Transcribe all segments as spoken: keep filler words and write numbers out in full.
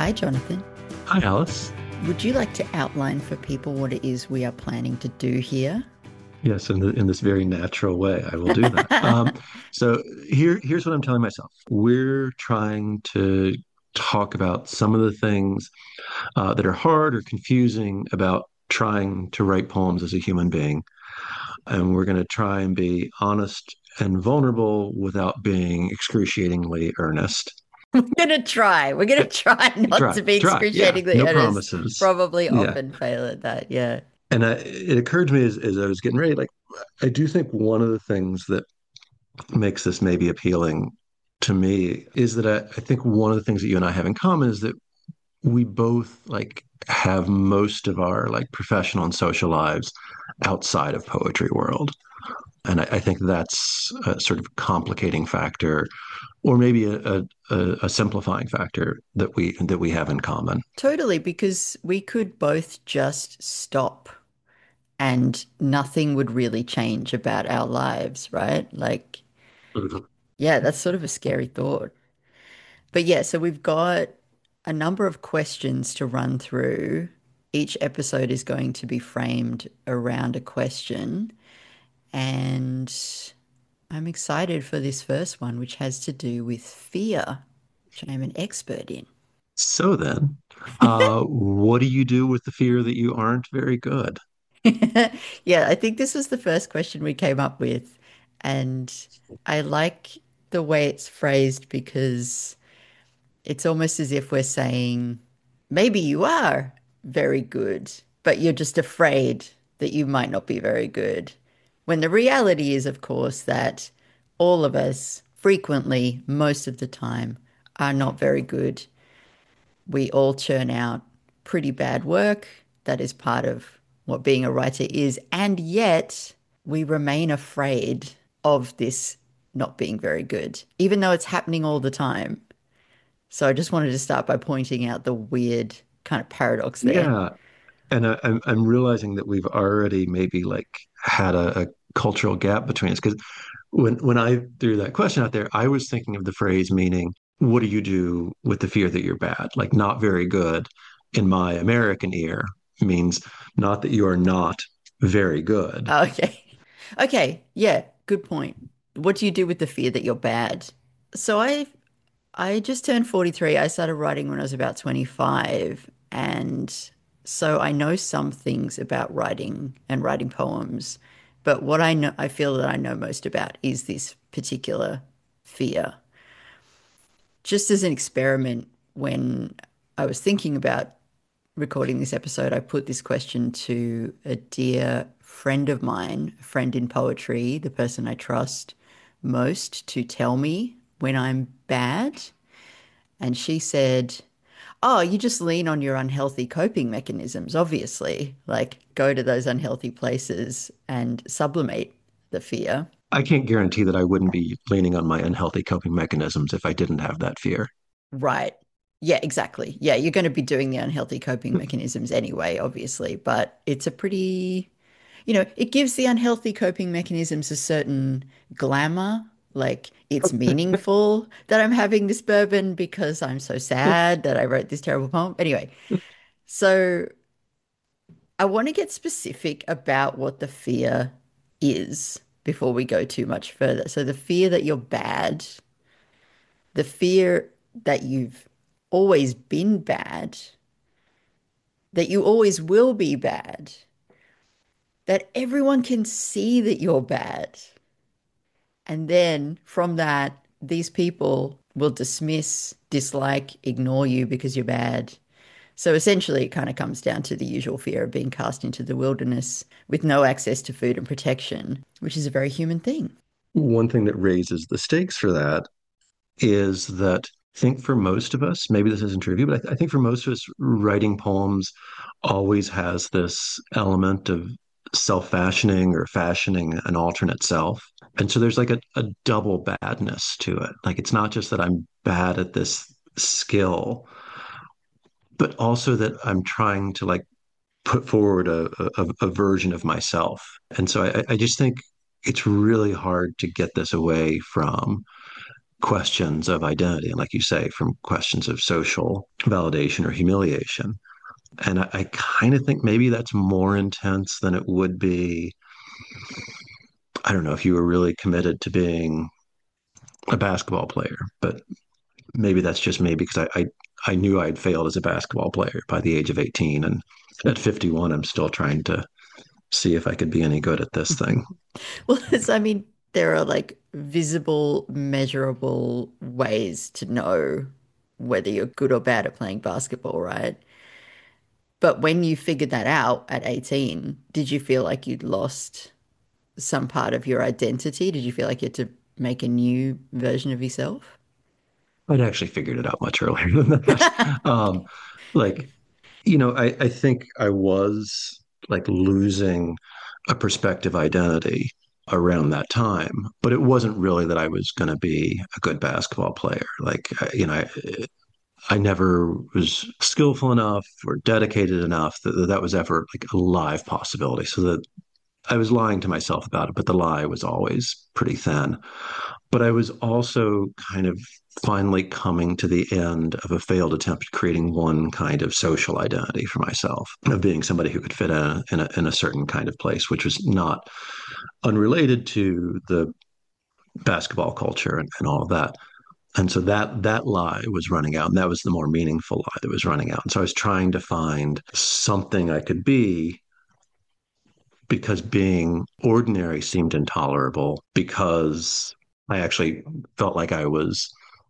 Hi, Jonathan. Hi, Alice. Would you like to outline for people what it is we are planning to do here? Yes, in the, in this very natural way, I will do that. Um, so here, here's what I'm telling myself. We're trying to talk about some of the things uh, that are hard or confusing about trying to write poems as a human being. And we're going to try and be honest and vulnerable without being excruciatingly earnest. We're gonna try. We're gonna Uh, try not Try, to be try. Yeah, excruciatingly no honest. promises. Probably Yeah. often fail at that. Yeah. And I, it occurred to me as, as I was getting ready, like, I do think one of the things that makes this maybe appealing to me is that I, I think one of the things that you and I have in common is that we both like have most of our like professional and social lives outside of poetry world. And I, I think that's a sort of complicating factor, or maybe a, a, a simplifying factor that we that we have in common. Totally, because we could both just stop and nothing would really change about our lives, right? Like, Mhm. yeah, that's sort of a scary thought. But yeah, so we've got a number of questions to run through. Each episode is going to be framed around a question. And I'm excited for this first one, which has to do with fear, which I am an expert in. So then, uh, what do you do with the fear that you aren't very good? Yeah, I think this was the first question we came up with. And I like the way it's phrased because it's almost as if we're saying, maybe you are very good, but you're just afraid that you might not be very good. When the reality is, of course, that all of us frequently, most of the time, are not very good. We all churn out pretty bad work. That is part of what being a writer is. And yet we remain afraid of this not being very good, even though it's happening all the time. So I just wanted to start by pointing out the weird kind of paradox there. Yeah, and I, I'm I'm realizing that we've already maybe like had a, a cultural gap between us because when when I threw that question out there, I was thinking of the phrase meaning, what do you do with the fear that you're bad? Like not very good in my American ear means not that you are not very good. Okay. Okay. Yeah. Good point. What do you do with the fear that you're bad? So I I just turned forty-three. I started writing when I was about twenty-five. And so I know some things about writing and writing poems. But what I know, I feel that I know most about is this particular fear. Just as an experiment, when I was thinking about recording this episode, I put this question to a dear friend of mine, a friend in poetry, the person I trust most to tell me when I'm bad. And she said, oh, you just lean on your unhealthy coping mechanisms, obviously. Like, go to those unhealthy places and sublimate the fear. I can't guarantee that I wouldn't be leaning on my unhealthy coping mechanisms if I didn't have that fear. Right. Yeah, exactly. Yeah, you're going to be doing the unhealthy coping mechanisms anyway, obviously, but it's a pretty, you know, it gives the unhealthy coping mechanisms a certain glamour. Like it's meaningful that I'm having this bourbon because I'm so sad that I wrote this terrible poem. Anyway, so I want to get specific about what the fear is before we go too much further. So the fear that you're bad, the fear that you've always been bad, that you always will be bad, that everyone can see that you're bad. And then from that, these people will dismiss, dislike, ignore you because you're bad. So essentially, it kind of comes down to the usual fear of being cast into the wilderness with no access to food and protection, which is a very human thing. One thing that raises the stakes for that is that I think for most of us, maybe this isn't true of you, but I, th- I think for most of us, writing poems always has this element of self-fashioning or fashioning an alternate self. And so there's like a, a double badness to it. Like it's not just that I'm bad at this skill, but also that I'm trying to like put forward a, a, a version of myself. And so I, I just think it's really hard to get this away from questions of identity. And like you say, from questions of social validation or humiliation. And I, I kind of think maybe that's more intense than it would be. I don't know if you were really committed to being a basketball player, but maybe that's just me because I, I, I knew I'd failed as a basketball player by the age of eighteen. And at fifty-one, I'm still trying to see if I could be any good at this thing. Well, it's, I mean, there are like visible, measurable ways to know whether you're good or bad at playing basketball, right? But when you figured that out at eighteen, did you feel like you'd lost some part of your identity? Did you feel like you had to make a new version of yourself? I'd actually figured it out much earlier than that. Um, like, you know, I, I think I was like losing a perspective identity around that time, but it wasn't really that I was going to be a good basketball player. Like, you know, I, I never was skillful enough or dedicated enough that that was ever like a live possibility. So that I was lying to myself about it, but the lie was always pretty thin. But I was also kind of finally coming to the end of a failed attempt at creating one kind of social identity for myself, of being somebody who could fit in a, in a, in a certain kind of place, which was not unrelated to the basketball culture and, and all of that. And so that that lie was running out, and that was the more meaningful lie that was running out. And so I was trying to find something I could be because being ordinary seemed intolerable because I actually felt like I was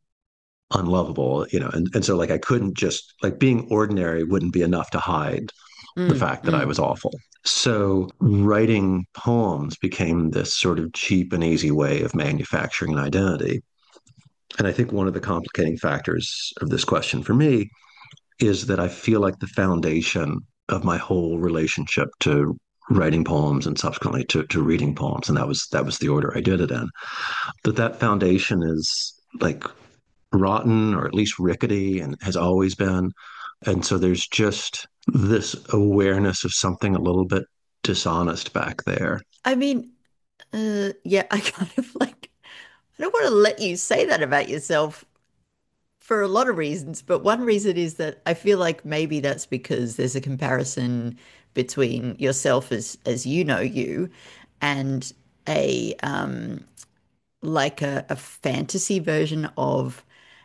unlovable, you know, and, and so like I couldn't just like being ordinary wouldn't be enough to hide the Mm, fact that I mm. was awful. So writing poems became this sort of cheap and easy way of manufacturing an identity. And I think one of the complicating factors of this question for me is that I feel like the foundation of my whole relationship to writing poems and subsequently to, to reading poems, and that was that was the order I did it in, that that foundation is like rotten or at least rickety and has always been. And so there's just this awareness of something a little bit dishonest back there. I mean, uh, yeah, I kind of like, I don't want to let you say that about yourself for a lot of reasons, but one reason is that I feel like maybe that's because there's a comparison between yourself as as you know you and a um like a, a fantasy version of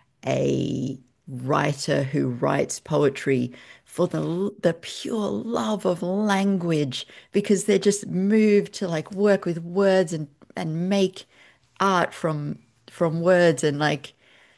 a writer who writes poetry for the the pure love of language because they're just moved to like work with words and and make art from from words and like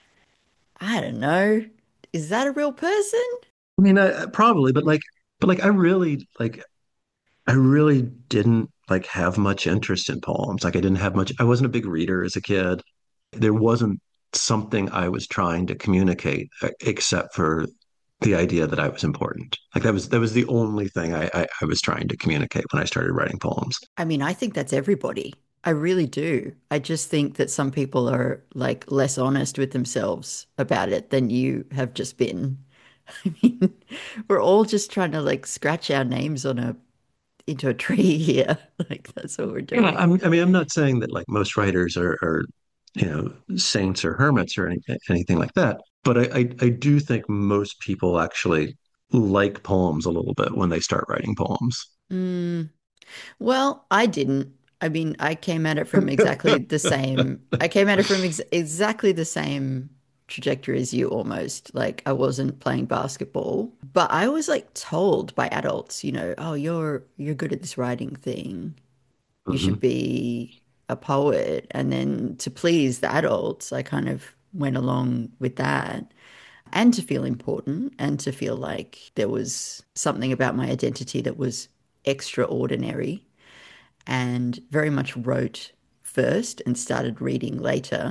I don't know. Is that a real person? I mean, I, probably, but like, but like, I really like, I really didn't like have much interest in poems. Like, I didn't have much. I wasn't a big reader as a kid. There wasn't something I was trying to communicate uh, except for the idea that I was important. Like that was that was the only thing I, I, I was trying to communicate when I started writing poems. I mean, I think that's everybody. I really do. I just think that some people are like less honest with themselves about it than you have just been. I mean, we're all just trying to like scratch our names on a into a tree here. Like that's what we're Yeah, doing. I'm, I mean, I'm not saying that like most writers are, are you know, saints or hermits or any, anything like that, but I, I, I do think most people actually like poems a little bit when they start writing poems. Mm, well, I didn't. I mean, I came at it from exactly the same. I came at it from ex exactly the same trajectory as you almost. Like I wasn't playing basketball, but I was like told by adults, you know, oh, you're you're good at this writing thing. You should Hmm. be a poet. And then to please the adults, I kind of went along with that. And to feel important and to feel like there was something about my identity that was extraordinary and very much wrote first and started reading later.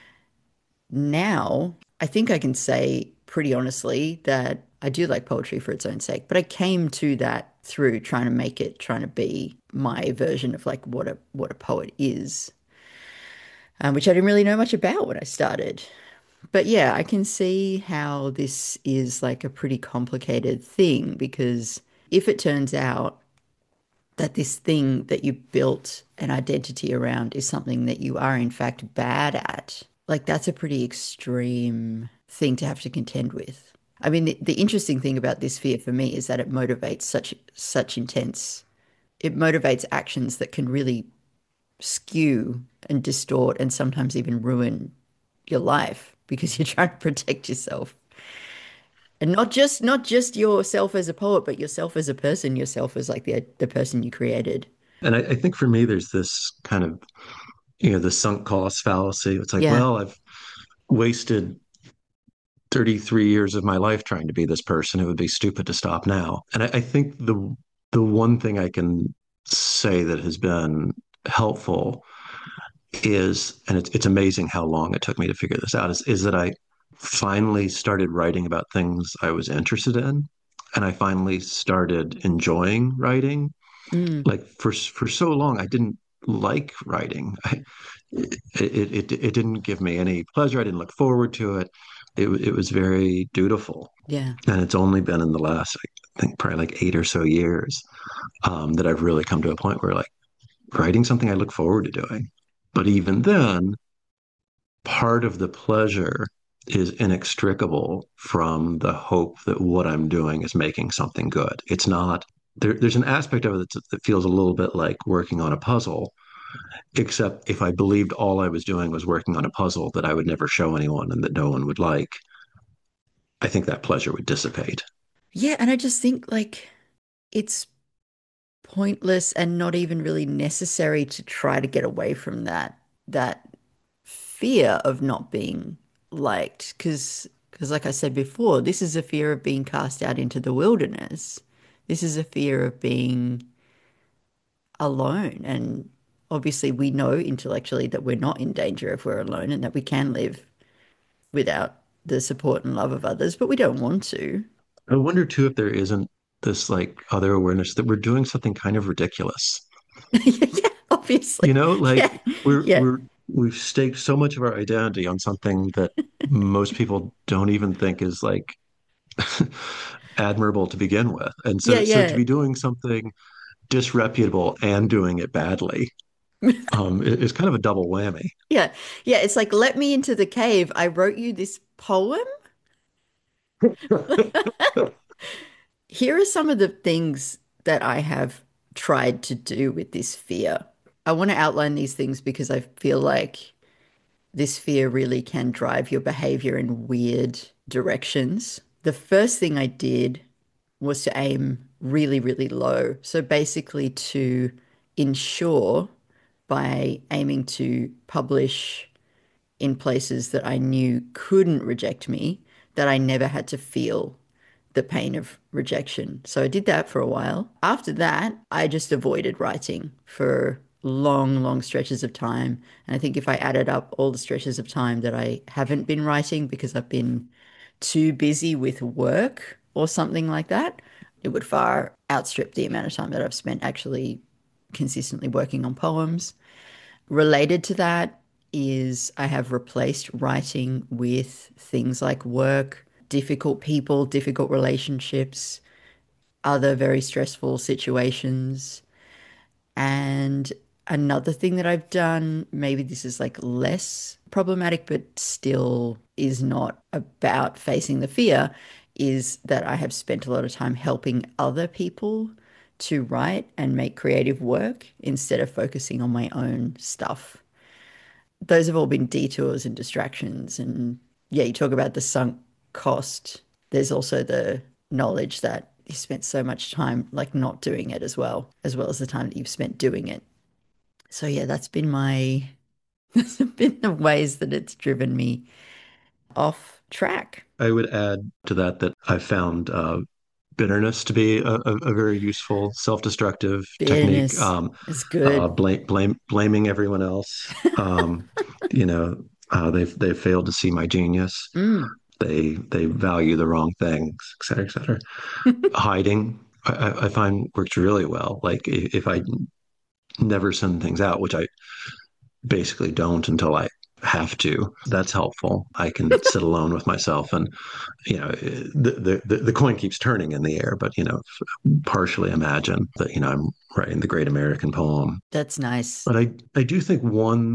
Now, I think I can say pretty honestly that I do like poetry for its own sake, but I came to that through trying to make it, trying to be my version of like what a what a poet is, um, which I didn't really know much about when I started. But yeah, I can see how this is like a pretty complicated thing because if it turns out that this thing that you built an identity around is something that you are in fact bad at, Like that's a pretty extreme thing to have to contend with. I mean, the, the interesting thing about this fear for me is that it motivates such such intense, it motivates actions that can really skew and distort and sometimes even ruin your life because you're trying to protect yourself. And not just not just yourself as a poet, but yourself as a person, yourself as like the the person you created. And I, I think for me, there's this kind of, you know, the sunk cost fallacy. It's like, Yeah. well, I've wasted thirty-three years of my life trying to be this person. It would be stupid to stop now. And I, I think the the one thing I can say that has been helpful is, and it's it's amazing how long it took me to figure this out, is is that I finally started writing about things I was interested in, and I finally started enjoying writing. Mm. Like for for so long, I didn't like writing. I, it, it it it didn't give me any pleasure. I didn't look forward to it. It it was very dutiful, Yeah. and it's only been in the last, I think, probably like eight or so years, um, that I've really come to a point where like writing something I look forward to doing. But even then, part of the pleasure is inextricable from the hope that what I'm doing is making something good. It's not, there, there's an aspect of it that, that feels a little bit like working on a puzzle, except if I believed all I was doing was working on a puzzle that I would never show anyone and that no one would like, I think that pleasure would dissipate. Yeah, and I just think like it's pointless and not even really necessary to try to get away from that that fear of not being liked because because like I said before, this is a fear of being cast out into the wilderness. This is a fear of being alone. And obviously, we know intellectually that we're not in danger if we're alone and that we can live without the support and love of others, but we don't want to. I wonder too if there isn't this like other awareness that we're doing something kind of ridiculous. Yeah, obviously. You know, like Yeah, we're yeah, we're we've staked so much of our identity on something that most people don't even think is like admirable to begin with. And yeah, so so to yeah. be doing something disreputable and doing it badly, um, is kind of a double whammy. Yeah, yeah. It's like, let me into the cave. I wrote you this poem. Here are some of the things that I have tried to do with this fear. I want to outline these things because I feel like this fear really can drive your behavior in weird directions. The first thing I did was to aim really, really low. So basically, to ensure by aiming to publish in places that I knew couldn't reject me, that I never had to feel the pain of rejection. So I did that for a while. After that, I just avoided writing for long, long stretches of time. And I think if I added up all the stretches of time that I haven't been writing because I've been too busy with work or something like that, it would far outstrip the amount of time that I've spent actually consistently working on poems. Related to that is I have replaced writing with things like work, difficult people, difficult relationships, other very stressful situations. And another thing that I've done, maybe this is like less problematic, but still is not about facing the fear, is that I have spent a lot of time helping other people to write and make creative work instead of focusing on my own stuff. Those have all been detours and distractions. And yeah, you talk about the sunk cost. There's also the knowledge that you spent so much time like not doing it as well, as well as the time that you've spent doing it. So yeah, that's been my that's been the ways that it's driven me off track. I would add to that that I found uh, bitterness to be a, a, a very useful self-destructive technique. Bitterness Um, is uh, good. blame, blame, blaming everyone else. Um, you know, uh, they've they've failed to see my genius. Mm. They they value the wrong things, et cetera, et cetera. Hiding, I, I find works really well. Like if I never send things out, which I basically don't until I have to, that's helpful. I can sit alone with myself and, you know, the, the, the coin keeps turning in the air, but, you know, partially imagine that, you know, I'm writing the great American poem. That's nice. But I, I do think one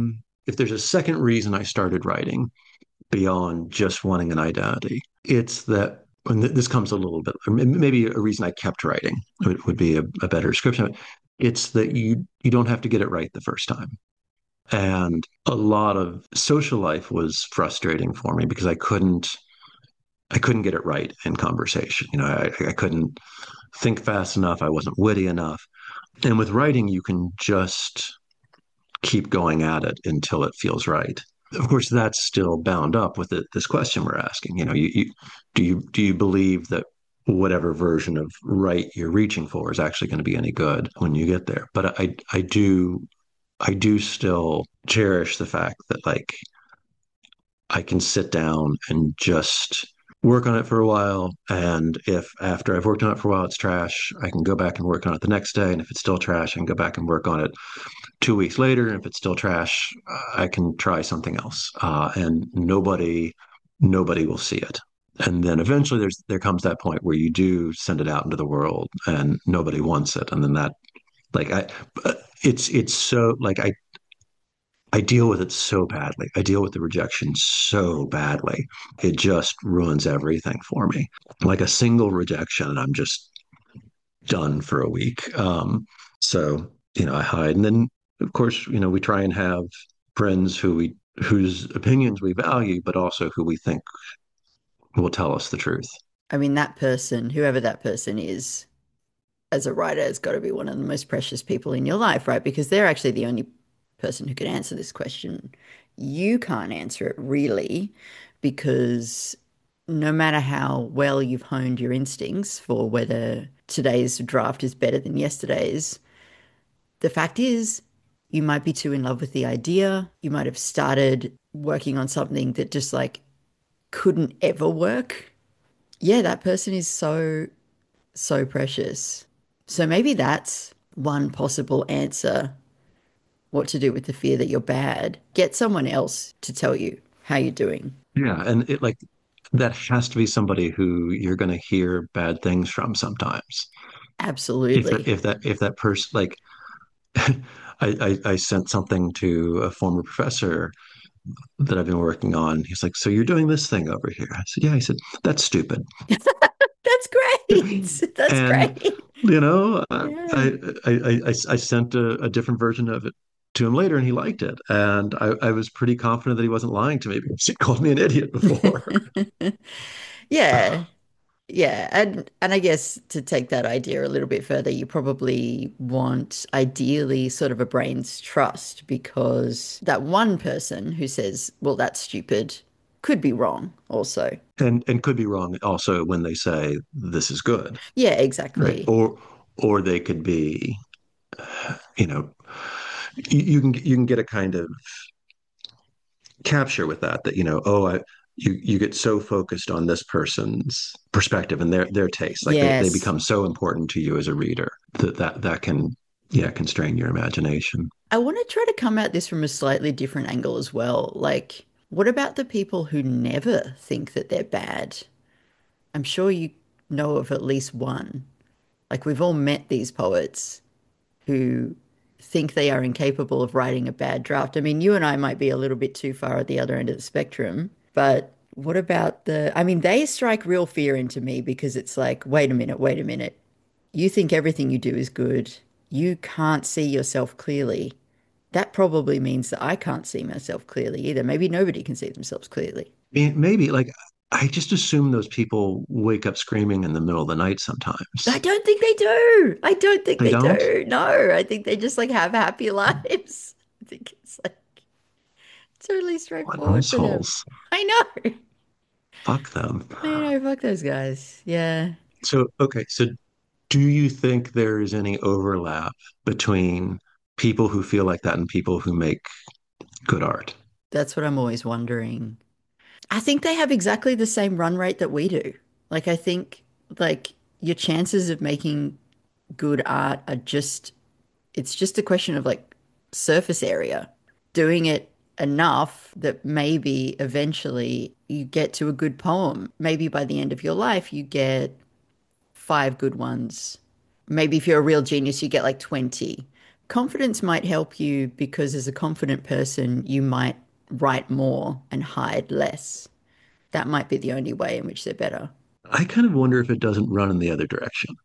if there's a second reason I started writing beyond just wanting an identity, it's that, and this comes a little bit, or maybe a reason I kept writing would, would be a, a better description. It's that you you don't have to get it right the first time. And a lot of social life was frustrating for me because I couldn't I couldn't get it right in conversation. You know, I, I couldn't think fast enough. I wasn't witty enough. And with writing, you can just keep going at it until it feels right. Of course, that's still bound up with it, this question we're asking. You know, you, you do you do you believe that whatever version of right you're reaching for is actually going to be any good when you get there? But I I do I do still cherish the fact that like I can sit down and just work on it for a while. And if after I've worked on it for a while, it's trash, I can go back and work on it the next day. And if it's still trash, I can go back and work on it two weeks later. And if it's still trash, I can try something else. Uh, and nobody, nobody will see it. And then eventually there's there comes that point where you do send it out into the world and nobody wants it. And then that like I it's it's so like I I deal with it so badly. I deal with the rejection so badly. It just ruins everything for me. Like a single rejection, and I'm just done for a week. Um, so, you know, I hide. And then, of course, you know, we try and have friends who we whose opinions we value, but also who we think will tell us the truth. I mean, that person, whoever that person is, as a writer, has got to be one of the most precious people in your life, right? Because they're actually the only person who can answer this question. You can't answer it really, because no matter how well you've honed your instincts for whether today's draft is better than yesterday's, the fact is you might be too in love with the idea. You might have started working on something that just like couldn't ever work. Yeah, that person is so, so precious. So maybe that's one possible answer, what to do with the fear that you're bad. Get someone else to tell you how you're doing. Yeah, and it like that has to be somebody who you're going to hear bad things from sometimes. If that Absolutely. if that if that person like I, I I sent something to a former professor that I've been working on. He's like, "So you're doing this thing over here?" I said, "Yeah." He said, "That's stupid." That's great. That's And great. you know, I Yeah. I I, I, I sent a, a different version of it to him later, and he liked it. And I, I was pretty confident that he wasn't lying to me because he called me an idiot before. Yeah. Yeah, and and I guess to take that idea a little bit further, you probably want ideally sort of a brain's trust, because that one person who says, "Well, that's stupid," could be wrong also. and and could be wrong also when they say this is good, Yeah, right? exactly. Or or they could be, you know, you, you can you can get a kind of capture with that that you know oh I you you get so focused on this person's perspective and their their taste like they, they Yes. become so important to you as a reader that that that can yeah constrain your imagination. I want to try to come at this from a slightly different angle as well. Like, what about the people who never think that they're bad? I'm sure you know of at least one. Like, we've all met these poets who think they are incapable of writing a bad draft. I mean, you and I might be a little bit too far at the other end of the spectrum, but what about the, I mean, they strike real fear into me, because it's like, wait a minute, wait a minute. You think everything you do is good. You can't see yourself clearly. That probably means that I can't see myself clearly either. Maybe nobody can see themselves clearly. Maybe like I just assume those people wake up screaming in the middle of the night I sometimes. don't think they do. I don't think They they don't. do. No, I think they just like have happy lives. I think it's like totally What straightforward for them. assholes. I know. Fuck them. I know. Fuck those guys. Yeah. So okay, so do you think there is any overlap between people who feel like that and people who make good art? That's what I'm always wondering. I think they have exactly the same run rate that we do. Like, I think, like, your chances of making good art are just, it's just a question of like surface area. Doing it enough that maybe eventually you get to a good poem. Maybe by the end of your life, you get five good ones. Maybe if you're a real genius, you get like twenty. Confidence might help you because as a confident person, you might write more and hide less. That might be the only way in which they're better. I kind of wonder if it doesn't run in the other direction.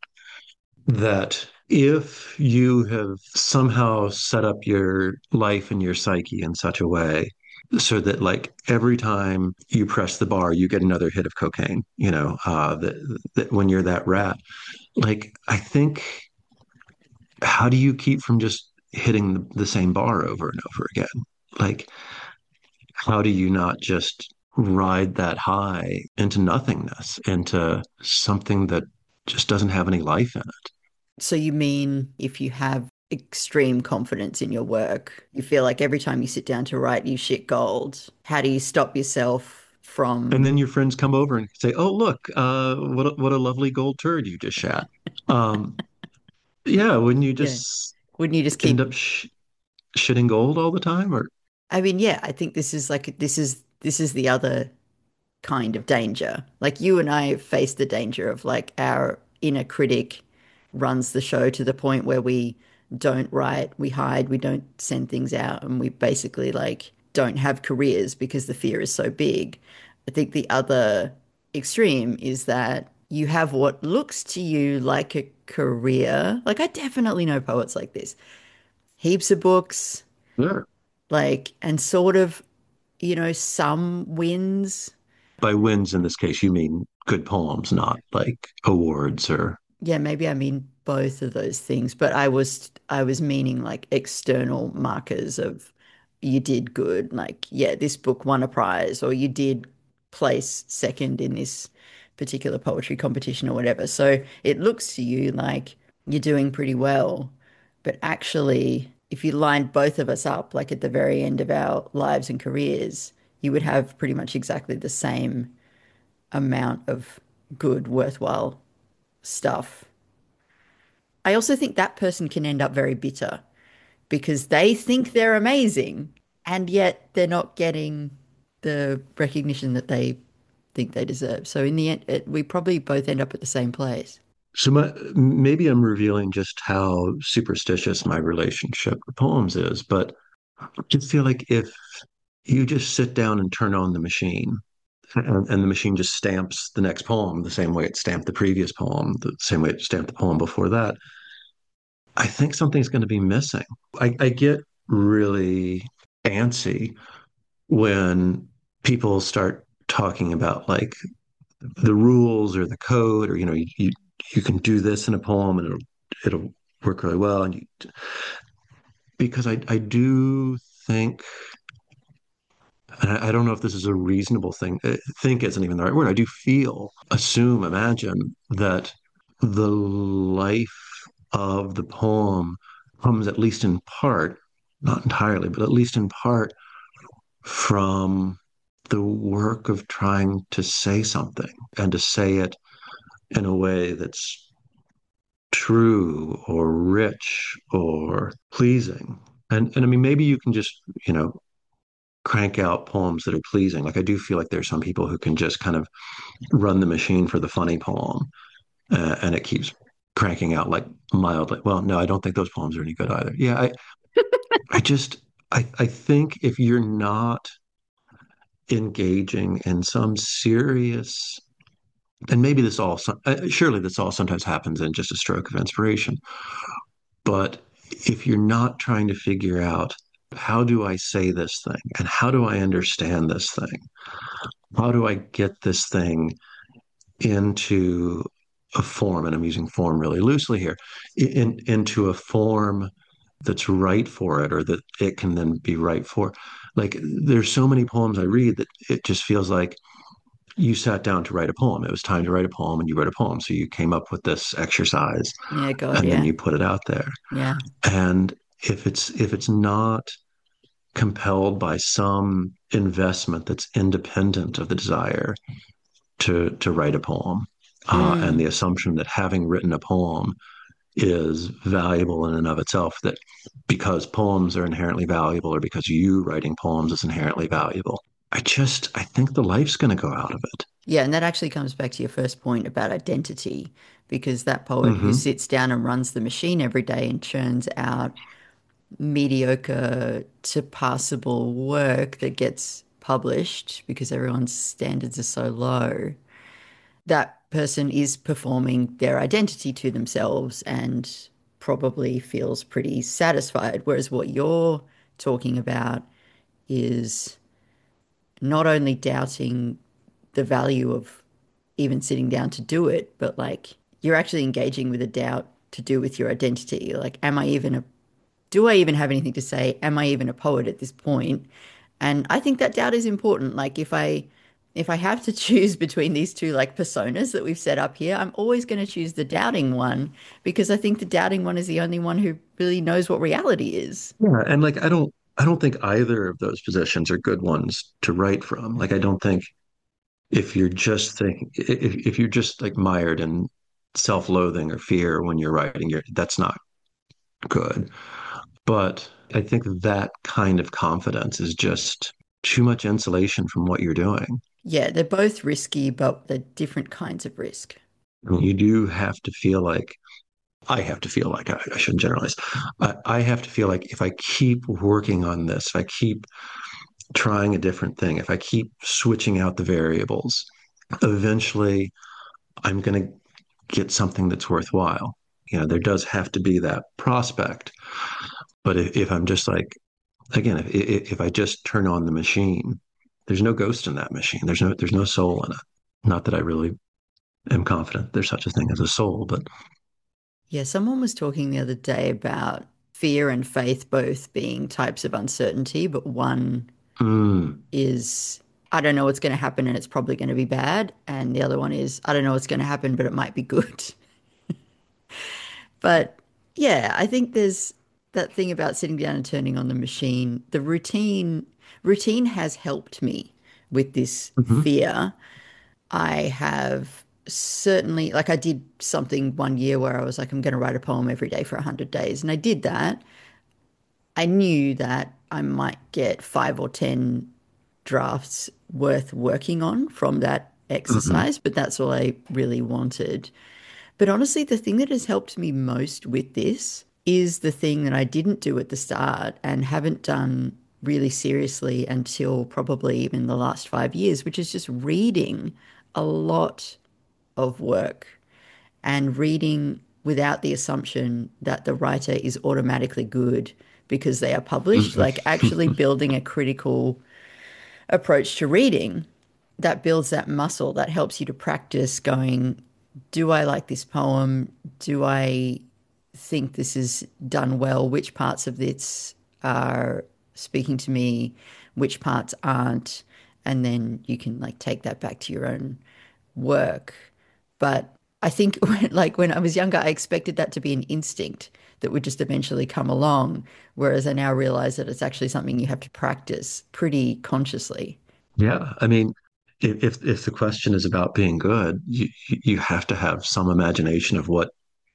That if you have somehow set up your life and your psyche in such a way so that like every time you press the bar, you get another hit of cocaine, you know, uh, that, that when you're that rat, like I think, how do you keep from just hitting the, the same bar over and over again? Like, how do you not just ride that high into nothingness, into something that just doesn't have any life in it? So you mean if you have extreme confidence in your work, you feel like every time you sit down to write, you shit gold. How do you stop yourself And from, then your friends come over and say, "Oh, look, uh, what a, what a lovely gold turd you just shat." Um, yeah, wouldn't you yeah, just wouldn't you just end keep, up sh shitting gold all the time? Or I mean, yeah, I think this is like this is this is the other kind of danger. Like you and I face the danger of like our inner critic runs the show to the point where we don't write, we hide, we don't send things out, and we basically like don't have careers because the fear is so big. I think the other extreme is that you have what looks to you like a career. Like I definitely know poets like this. Heaps of books, yeah. like, and sort of, you know, some wins. By wins in this case, you mean good poems, not like awards or Yeah, maybe I mean both of those things, but I was I was meaning like external markers of you did good, like yeah, this book won a prize, or you did place second in this particular poetry competition or whatever. So it looks to you like you're doing pretty well, but actually, if you lined both of us up, like at the very end of our lives and careers, you would have pretty much exactly the same amount of good, worthwhile stuff. I also think that person can end up very bitter because they think they're amazing and yet they're not getting the recognition that they think they deserve. So in the end, it, we probably both end up at the same place. so my, maybe I'm revealing just how superstitious my relationship with poems is, but I just feel like if you just sit down and turn on the machine and, and the machine just stamps the next poem the same way it stamped the previous poem, the same way it stamped the poem before that, I think something's going to be missing. I, I get really antsy when people start talking about like the rules or the code or you know you you, you can do this in a poem and it'll it'll work really well and you, because I I do think and I, I don't know if this is a reasonable thing. I think isn't even the right word. I do feel, assume, imagine that the life of the poem comes at least in part, not entirely, but at least in part from the work of trying to say something and to say it in a way that's true or rich or pleasing. And and I mean maybe you can just, you know, crank out poems that are pleasing. Like I do feel like there's some people who can just kind of run the machine for the funny poem, uh, and it keeps cranking out like mildly. Well, no, I don't think those poems are any good either. Yeah, I I just I I think if you're not engaging in some serious and maybe this all uh, surely this all sometimes happens in just a stroke of inspiration, but if you're not trying to figure out how do I say this thing and how do I understand this thing, how do I get this thing into a form, and I'm using form really loosely here, in, into a form that's right for it or that it can then be right for. Like there's so many poems I read that it just feels like you sat down to write a poem. It was time to write a poem and you wrote a poem. So you came up with this exercise Yeah, God, and then yeah. you put it out there. Yeah. And if it's if it's not compelled by some investment that's independent of the desire to to write a poem, uh, and the Mm. assumption that having written a poem is valuable in and of itself, that because poems are inherently valuable or because you writing poems is inherently valuable. I just I think the life's going to go out of it. Yeah, and that actually comes back to your first point about identity, because that poet who Hmm. sits down and runs the machine every day and churns out mediocre to passable work that gets published because everyone's standards are so low, that person is performing their identity to themselves and probably feels pretty satisfied. Whereas what you're talking about is not only doubting the value of even sitting down to do it, but like you're actually engaging with a doubt to do with your identity. Like, am I even a, do I even have anything to say? Am I even a poet at this point? And I think that doubt is important. Like if I if I have to choose between these two like personas that we've set up here, I'm always going to choose the doubting one because I think the doubting one is the only one who really knows what reality is. Yeah, and like I don't I don't think either of those positions are good ones to write from. Like I don't think if you're just think if if you're just like mired in self-loathing or fear when you're writing, you're that's not good. But I think that kind of confidence is just too much insulation from what you're doing. Yeah, they're both risky, but they're different kinds of risk. I mean, you do have to feel like I have to feel like I, I shouldn't generalize. I, I have to feel like if I keep working on this, if I keep trying a different thing, if I keep switching out the variables, eventually I'm going to get something that's worthwhile. You know, there does have to be that prospect. But if, if I'm just like, again, if, if I just turn on the machine, there's no ghost in that machine. There's no there's no soul in it. Not that I really am confident there's such a thing as a soul, but Yeah, someone was talking the other day about fear and faith both being types of uncertainty, but one mm, is I don't know what's going to happen and it's probably going to be bad. And the other one is I don't know what's going to happen, but it might be good. But yeah, I think there's that thing about sitting down and turning on the machine. The routine routine has helped me with this mhm. fear. I have certainly, like, I did something one year where I was like, I'm going to write a poem every day for one hundred days. And I did that. I knew that I might get five or ten drafts worth working on from that Mhm. exercise, but that's all I really wanted. But honestly, the thing that has helped me most with this is the thing that I didn't do at the start and haven't done really seriously until probably even the last five years, which is just reading a lot of work and reading without the assumption that the writer is automatically good because they are published, Mhm. like actually building a critical approach to reading that builds that muscle that helps you to practice going, do I like this poem? Do I think this is done well? Which parts of this are speaking to me? Which parts aren't? And then you can like take that back to your own work. But I think when, like when I was younger, I expected that to be an instinct that would just eventually come along. Whereas I now realize that it's actually something you have to practice pretty consciously. Yeah, I mean, if if if the question is about being good, you you have to have some imagination of what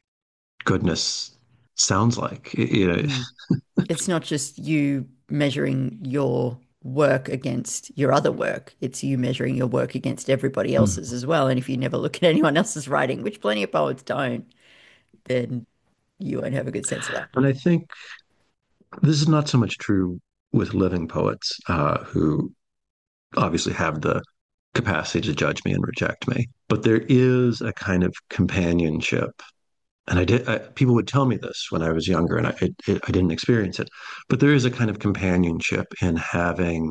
goodness sounds like. You know, Mm. It's not just you measuring your work against your other work. It's you measuring your work against everybody else's as well. And if you never look at anyone else's writing, which plenty of poets don't, then you won't have a good sense of that. and I think this is not so much true with living poets uh, who obviously have the capacity to judge me and reject me, but there is a kind of companionship. And I did. I, people would tell me this when I was younger, and I it, it, I didn't experience it. But there is a kind of companionship in having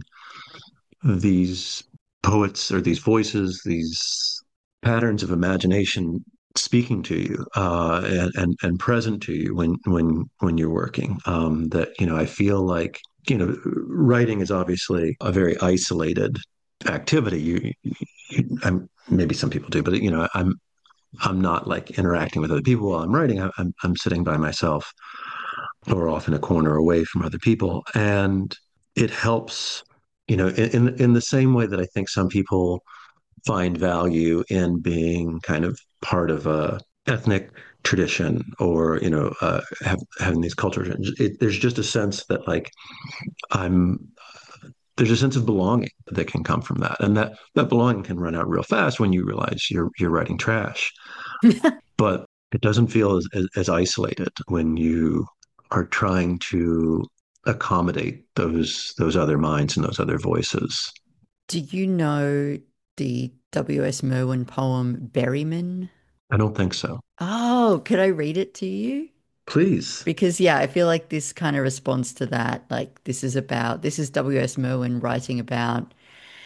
these poets or these voices, these patterns of imagination speaking to you uh, and, and and present to you when when when you're working. Um, that you know, I feel like you know, writing is obviously a very isolated activity. You, you I'm, maybe some people do, but you know, I'm I'm not like interacting with other people while I'm writing. I, I'm I'm sitting by myself or off in a corner away from other people, and it helps. You know, in in the same way that I think some people find value in being kind of part of a ethnic tradition or you know uh, have, having these cultures. It, there's just a sense that like I'm there's a sense of belonging that can come from that, and that that belonging can run out real fast when you realize you're you're writing trash. But it doesn't feel as, as, as isolated when you are trying to accommodate those those other minds and those other voices. Do you know the W S. Merwin poem Berryman? I don't think so. Oh, could I read it to you? Please. Because yeah, I feel like this kind of responds to that. Like this is about this is W S. Merwin writing about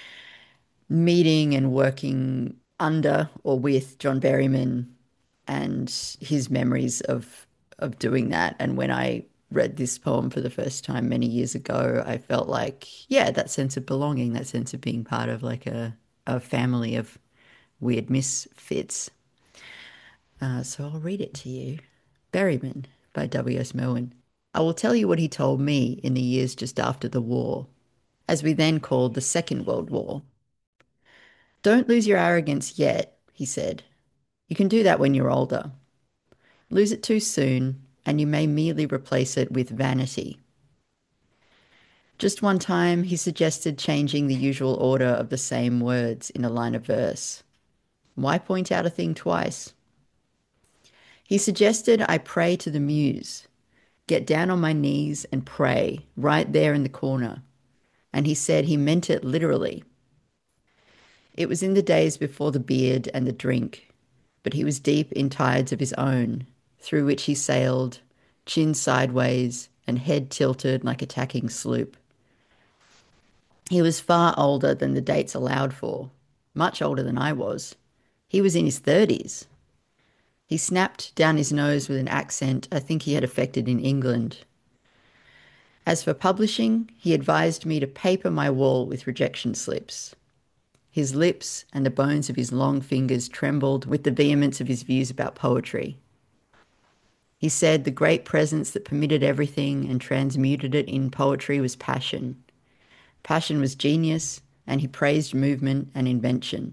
meeting and working under or with John Berryman and his memories of of doing that. And when I read this poem for the first time many years ago, I felt like, yeah, that sense of belonging, that sense of being part of like a, a family of weird misfits. Uh, so I'll read it to you. Berryman by W S. Merwin. I will tell you what he told me in the years just after the war, as we then called the Second World War. Don't lose your arrogance yet, he said. You can do that when you're older. Lose it too soon, and you may merely replace it with vanity. Just one time, he suggested changing the usual order of the same words in a line of verse. Why point out a thing twice? He suggested I pray to the muse, get down on my knees and pray right there in the corner. And he said he meant it literally. It was in the days before the beard and the drink, but he was deep in tides of his own, through which he sailed, chin sideways and head tilted like a tacking sloop. He was far older than the dates allowed for, much older than I was. He was in his thirties. He snapped down his nose with an accent I think he had affected in England. As for publishing, he advised me to paper my wall with rejection slips. His lips and the bones of his long fingers trembled with the vehemence of his views about poetry. He said the great presence that permitted everything and transmuted it in poetry was passion. Passion was genius, and he praised movement and invention.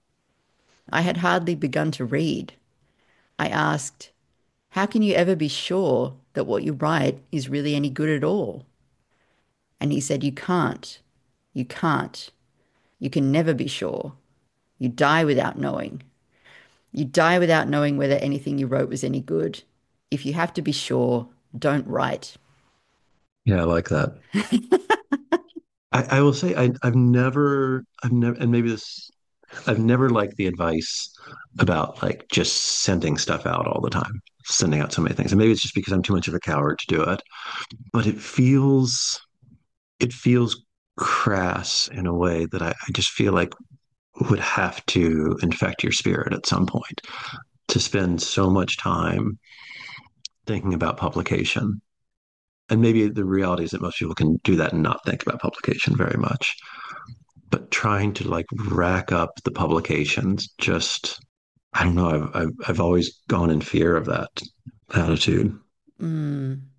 I had hardly begun to read. I asked, how can you ever be sure that what you write is really any good at all? And he said, you can't. You can't. You can never be sure. You die without knowing. You die without knowing whether anything you wrote was any good. If you have to be sure, don't write. Yeah, I like that. I, I will say I, I've never, I've never, and maybe this, I've never liked the advice about like just sending stuff out all the time, sending out so many things. And maybe it's just because I'm too much of a coward to do it, but it feels, it feels crass in a way that I, I just feel like would have to infect your spirit at some point to spend so much time thinking about publication. And maybe the reality is that most people can do that and not think about publication very much. But trying to like rack up the publications, just I don't know. I've I've, I've always gone in fear of that attitude. Mm,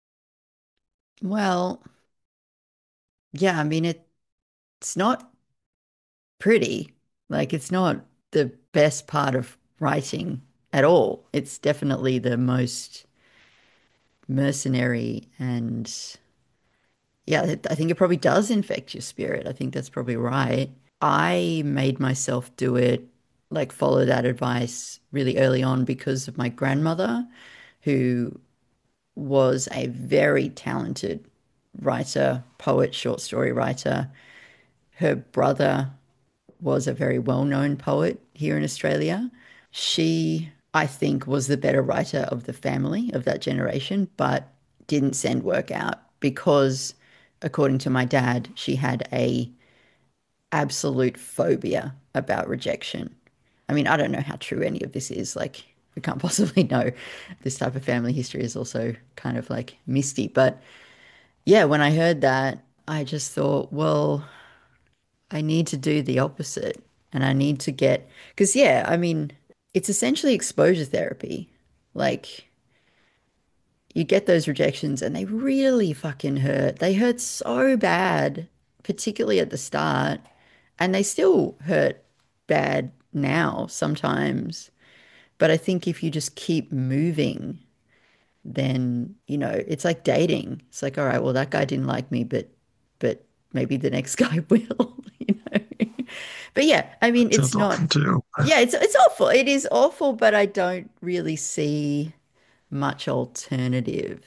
well, yeah, I mean, it, it's not pretty. Like, it's not the best part of writing at all. It's definitely the most mercenary and yeah, I think it probably does infect your spirit. I think that's probably right. I made myself do it, like follow that advice really early on because of my grandmother, who was a very talented writer, poet, short story writer. Her brother was a very well-known poet here in Australia. She, I think, was the better writer of the family of that generation, but didn't send work out because, according to my dad, she had a absolute phobia about rejection. I mean, I don't know how true any of this is. Like, we can't possibly know. This type of family history is also kind of like misty. But yeah, when I heard that, I just thought, well, I need to do the opposite. And I need to get, because yeah, I mean, it's essentially exposure therapy. Like, you get those rejections and they really fucking hurt. They hurt so bad, particularly at the start. And they still hurt bad now sometimes. But I think if you just keep moving, then, you know, it's like dating. It's like, all right, well, that guy didn't like me, but but maybe the next guy will, you know. But yeah, I mean, it's Sounds not, awful too. yeah, it's it's awful. It is awful, but I don't really see much alternative.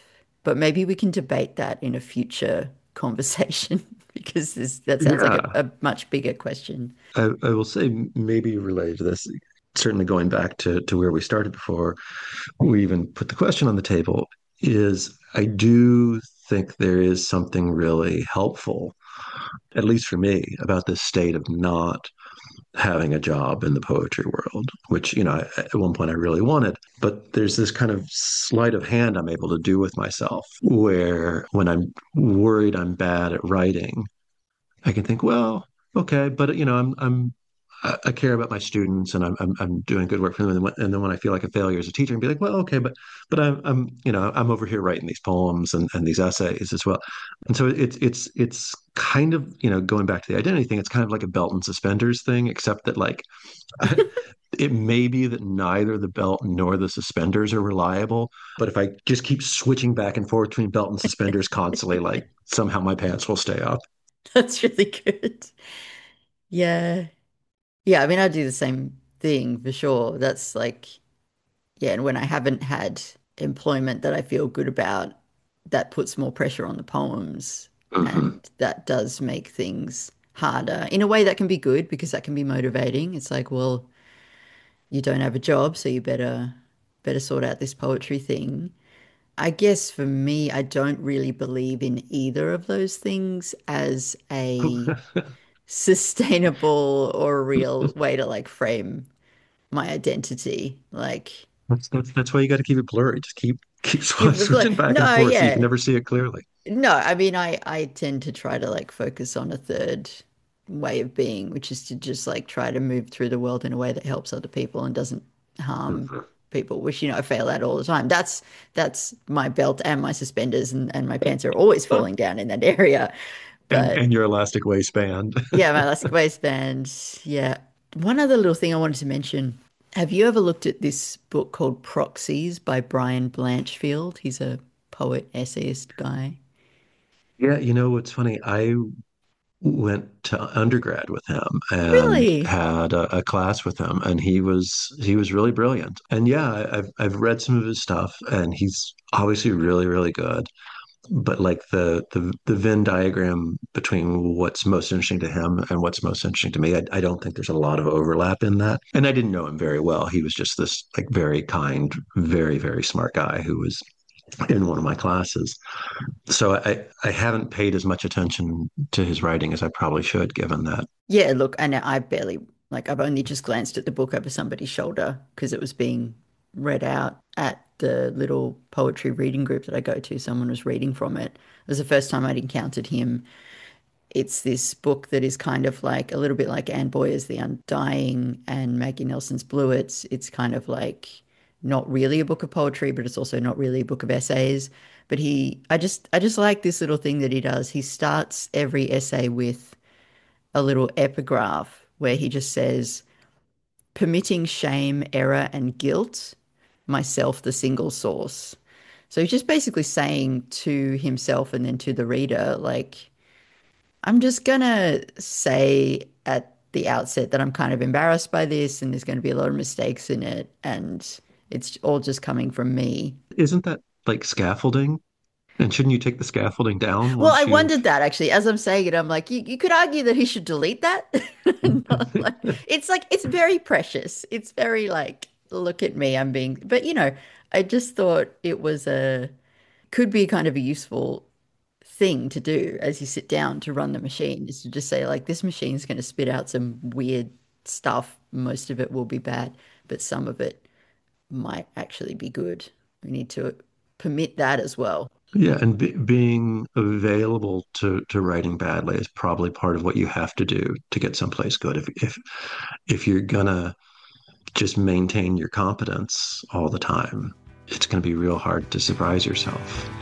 But maybe we can debate that in a future conversation because this, that sounds like a, Yeah, a much bigger question. I, I will say maybe related to this, certainly going back to, to where we started before we even put the question on the table, is I do think there is something really helpful, at least for me, about this state of not having a job in the poetry world, which, you know, at one point I really wanted. But there's this kind of sleight of hand I'm able to do with myself where when I'm worried I'm bad at writing, I can think, well, okay, but you know, I'm I'm I I care about my students and I'm I'm, I'm doing good work for them. And, when, and then when I feel like a failure as a teacher, and be like, well, okay, but but I'm I'm you know I'm over here writing these poems and, and these essays as well. And so it's it's it's kind of you know going back to the identity thing. It's kind of like a belt and suspenders thing, except that like it may be that neither the belt nor the suspenders are reliable. But if I just keep switching back and forth between belt and suspenders constantly, like somehow my pants will stay up. That's really good. Yeah. Yeah, I mean, I do the same thing for sure. That's like, yeah, and when I haven't had employment that I feel good about, that puts more pressure on the poems. And Mhm. that does make things harder in a way that can be good because that can be motivating. It's like, well, you don't have a job, so you better better sort out this poetry thing. I guess for me, I don't really believe in either of those things as a sustainable or real way to like frame my identity. Like, That's that's that's why you got to keep it blurry. Just keep keep keep it switching like, back and no, forth so you can yeah. never see it clearly. No, I mean, I I tend to try to like focus on a third way of being, which is to just like try to move through the world in a way that helps other people and doesn't harm Mhm. people, which, you know, I fail at all the time. That's that's my belt and my suspenders and, and my pants are always falling down in that area. And But and your elastic waistband. yeah, my elastic waistband. Yeah. One other little thing I wanted to mention. Have you ever looked at this book called Proxies by Brian Blanchfield? He's a poet, essayist guy. Yeah, you know what's funny? I went to undergrad with him and Really? had a, a class with him, and he was he was really brilliant. And yeah, I- I've I've read some of his stuff, and he's obviously really really good. But like the the the Venn diagram between what's most interesting to him and what's most interesting to me, I, I don't think there's a lot of overlap in that. And I didn't know him very well. He was just this like very kind, very very smart guy who was in one of my classes. So I I haven't paid as much attention to his writing as I probably should, given that. Yeah, look, and I barely, like, I've only just glanced at the book over somebody's shoulder because it was being read out at the little poetry reading group that I go to. Someone was reading from it. It was the first time I'd encountered him. It's this book that is kind of like a little bit like Anne Boyer's The Undying and Maggie Nelson's Bluets. It's kind of like not really a book of poetry, but it's also not really a book of essays. But he, I just, I just like this little thing that he does. He starts every essay with a little epigraph where he just says, permitting shame, error, and guilt, myself the single source. So he's just basically saying to himself and then to the reader, like, I'm just gonna say at the outset that I'm kind of embarrassed by this and there's going to be a lot of mistakes in it and it's all just coming from me. Isn't that like scaffolding? And shouldn't you take the scaffolding down Well, I once you've wondered that actually. As I'm saying it, I'm like, you, you could argue that he should delete that. Not like, it's like, it's very precious. It's very like, look at me, I'm being, but you know, I just thought it was a, could be kind of a useful thing to do as you sit down to run the machine is to just say, like, this machine's going to spit out some weird stuff. Most of it will be bad, but some of it might actually be good. We need to permit that as well. Yeah, and be, being available to to writing badly is probably part of what you have to do to get someplace good. If if if you're gonna just maintain your competence all the time, it's gonna be real hard to surprise yourself.